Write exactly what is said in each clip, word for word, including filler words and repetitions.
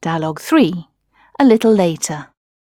Dialogue three. A little later.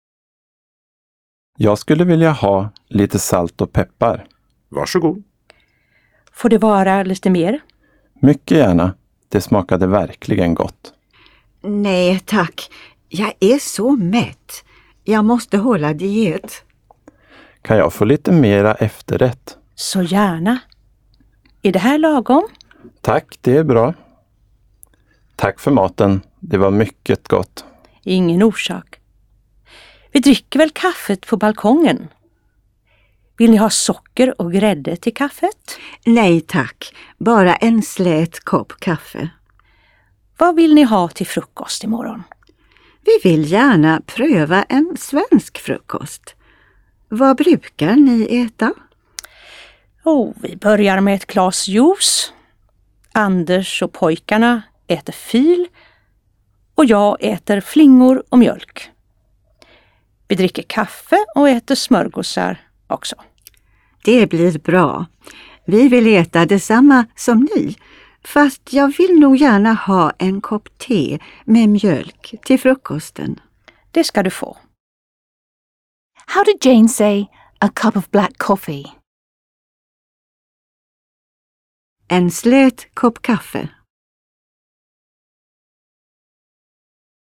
Jag skulle vilja ha lite salt och peppar. Varsågod. Får det vara lite mer? Mycket gärna. Det smakade verkligen gott. Nej, tack. Jag är så mätt. Jag måste hålla diet. Kan jag få lite mera efterrätt? Så gärna. Är det här lagom? Tack, det är bra. Tack för maten. Det var mycket gott. Ingen orsak. Vi dricker väl kaffet på balkongen? Vill ni ha socker och grädde till kaffet? Nej, tack. Bara en slät kopp kaffe. Vad vill ni ha till frukost imorgon? Vi vill gärna pröva en svensk frukost. Vad brukar ni äta? Oh, vi börjar med ett glas juice. Anders och pojkarna äter fil och jag äter flingor och mjölk. Vi dricker kaffe och äter smörgåsar också. Det blir bra. Vi vill äta detsamma som ni, fast jag vill nog gärna ha en kopp te med mjölk till frukosten. Det ska du få. How did Jane say a cup of black coffee? En slät kopp kaffe.